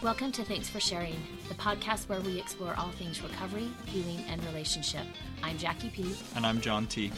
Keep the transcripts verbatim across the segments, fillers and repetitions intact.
Welcome to Thanks for Sharing, the podcast where we explore all things recovery, healing, and relationship. I'm Jackie P. And I'm John T.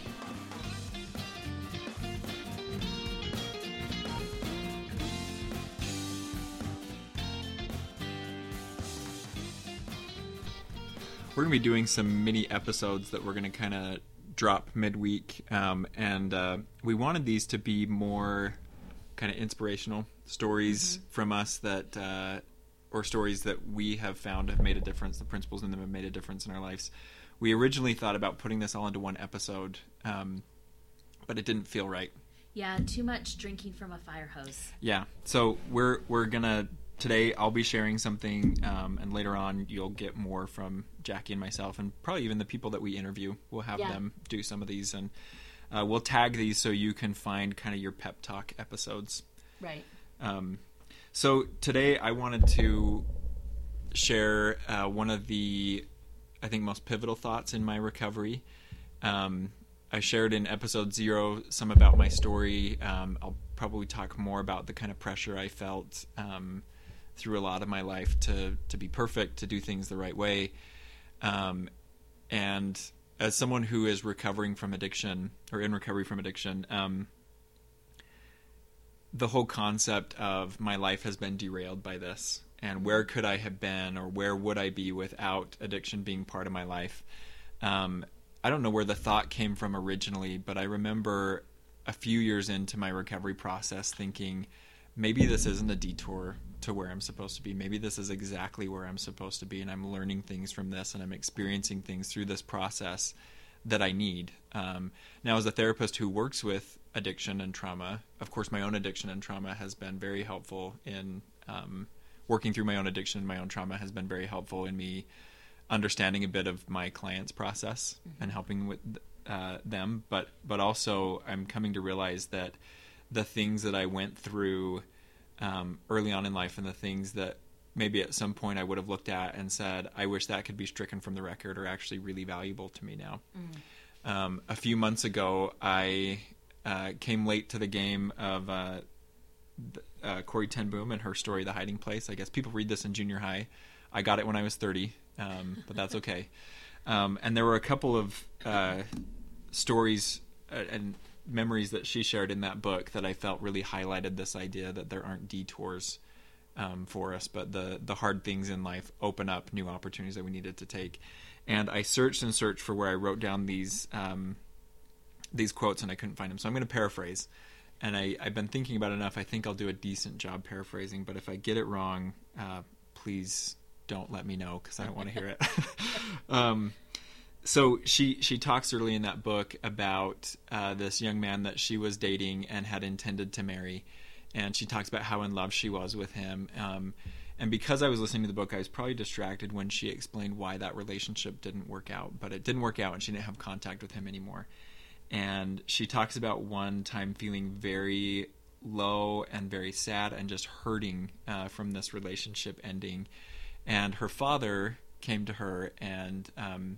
We're going to be doing some mini episodes that we're going to kind of drop midweek, um, and uh, we wanted these to be more kind of inspirational stories mm-hmm. from us that, uh, or stories that we have found have made a difference. The principles in them have made a difference in our lives. We originally thought about putting this all into one episode, um, but it didn't feel right. Yeah, too much drinking from a fire hose. Yeah, so we're we're gonna today. I'll be sharing something, um, and later on you'll get more from Jackie and myself, and probably even the people that we interview. We'll have yeah. them do some of these, and uh, we'll tag these so you can find kind of your pep talk episodes. Right. Um, so today I wanted to share uh, one of the, I think, most pivotal thoughts in my recovery. Um, I shared in episode zero some about my story. Um, I'll probably talk more about the kind of pressure I felt um, through a lot of my life to to be perfect, to do things the right way. Um, and as someone who is recovering from addiction, or in recovery from addiction, um, the whole concept of my life has been derailed by this. And where could I have been, or where would I be without addiction being part of my life? Um, I don't know where the thought came from originally, but I remember a few years into my recovery process thinking, maybe this isn't a detour to where I'm supposed to be. Maybe this is exactly where I'm supposed to be, and I'm learning things from this, and I'm experiencing things through this process that I need. Um, now, as a therapist who works with addiction and trauma, of course, my own addiction and trauma has been very helpful in um, working through my own addiction and my own trauma has been very helpful in me understanding a bit of my client's process mm-hmm. and helping with uh, them. But, but also I'm coming to realize that the things that I went through um, early on in life, and the things that maybe at some point I would have looked at and said, I wish that could be stricken from the record, are actually really valuable to me now. Mm. Um, a few months ago, I uh, came late to the game of uh, uh, Corrie ten Boom and her story, The Hiding Place. I guess people read this in junior high. I got it when I was thirty, um, but that's okay. Um, and there were a couple of uh, stories and memories that she shared in that book that I felt really highlighted this idea that there aren't detours Um, for us, but the the hard things in life open up new opportunities that we needed to take. And I searched and searched for where I wrote down these um, these quotes, and I couldn't find them. So I'm going to paraphrase. And I, I've been thinking about it enough. I think I'll do a decent job paraphrasing. But if I get it wrong, uh, please don't let me know, because I don't want to hear it. um, so she she talks early in that book about uh, this young man that she was dating and had intended to marry. And she talks about how in love she was with him. Um, and because I was listening to the book, I was probably distracted when she explained why that relationship didn't work out. But it didn't work out, and she didn't have contact with him anymore. And she talks about one time feeling very low and very sad and just hurting uh, from this relationship ending. And her father came to her and um,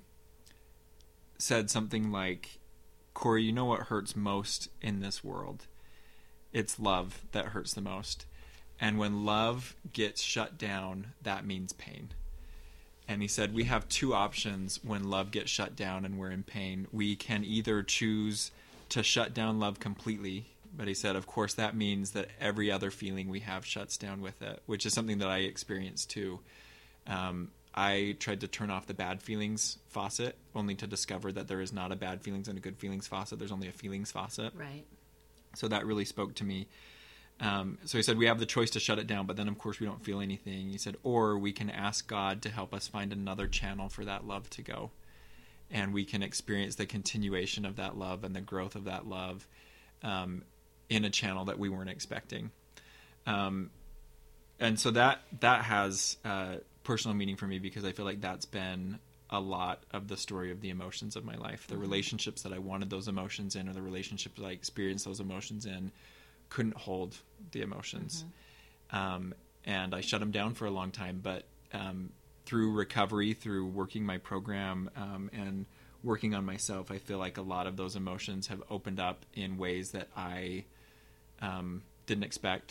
said something like, Corrie, you know what hurts most in this world? It's love that hurts the most. And when love gets shut down, that means pain. And he said, we have two options when love gets shut down and we're in pain. We can either choose to shut down love completely. But he said, of course, that means that every other feeling we have shuts down with it, which is something that I experienced too. Um, I tried to turn off the bad feelings faucet, only to discover that there is not a bad feelings and a good feelings faucet. There's only a feelings faucet. Right. So that really spoke to me. Um, so he said, we have the choice to shut it down, but then of course we don't feel anything. He said, or we can ask God to help us find another channel for that love to go. And we can experience the continuation of that love and the growth of that love um, in a channel that we weren't expecting. Um, and so that, that has uh, personal meaning for me, because I feel like that's been a lot of the story of the emotions of my life. The relationships that I wanted those emotions in, or the relationships that I experienced those emotions in, couldn't hold the emotions. Mm-hmm. Um, and I shut them down for a long time. But um, through recovery, through working my program um, and working on myself, I feel like a lot of those emotions have opened up in ways that I um, didn't expect,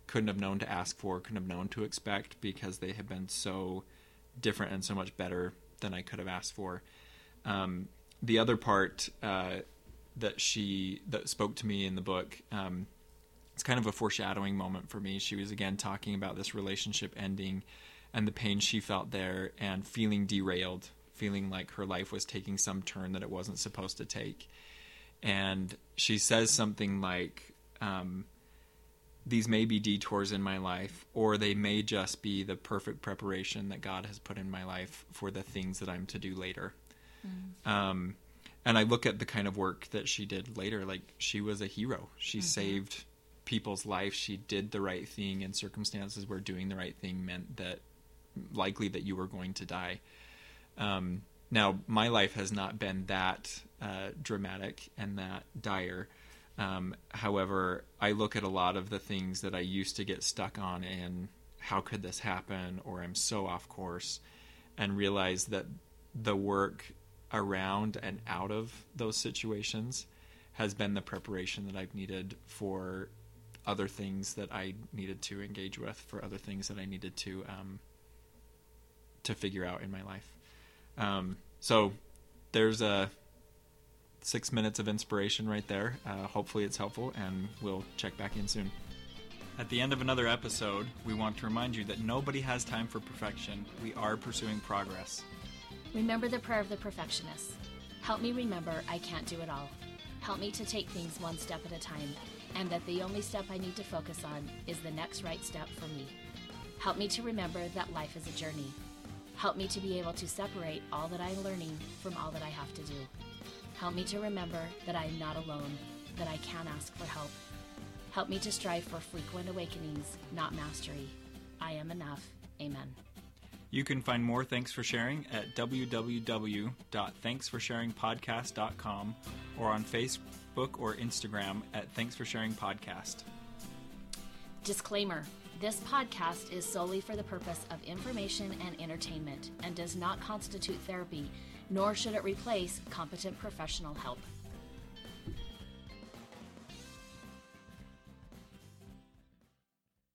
couldn't have known to ask for, couldn't have known to expect, because they have been so different and so much better than I could have asked for. Um, the other part uh, that she that spoke to me in the book, um, it's kind of a foreshadowing moment for me. She was again talking about this relationship ending and the pain she felt there, and feeling derailed, feeling like her life was taking some turn that it wasn't supposed to take. And she says something like, um, these may be detours in my life, or they may just be the perfect preparation that God has put in my life for the things that I'm to do later. Mm. Um, and I look at the kind of work that she did later, like she was a hero. She mm-hmm. saved people's life. She did the right thing in circumstances where doing the right thing meant that likely that you were going to die. Um, now, my life has not been that uh, dramatic and that dire. Um, however, I look at a lot of the things that I used to get stuck on and how could this happen, or I'm so off course, and realize that the work around and out of those situations has been the preparation that I've needed for other things that I needed to engage with, for other things that I needed to um, to figure out in my life. Um, so there's a six minutes of inspiration right there. Uh, hopefully it's helpful, and we'll check back in soon. At the end of another episode, we want to remind you that nobody has time for perfection. We are pursuing progress. Remember the prayer of the perfectionist. Help me remember I can't do it all. Help me to take things one step at a time, and that the only step I need to focus on is the next right step for me. Help me to remember that life is a journey. Help me to be able to separate all that I'm learning from all that I have to do. Help me to remember that I am not alone, that I can ask for help. Help me to strive for frequent awakenings, not mastery. I am enough. Amen. You can find more Thanks for Sharing at w w w dot thanks for sharing podcast dot com or on Facebook or Instagram at Thanks for Sharing Podcast. Disclaimer. This podcast is solely for the purpose of information and entertainment and does not constitute therapy, nor should it replace competent professional help.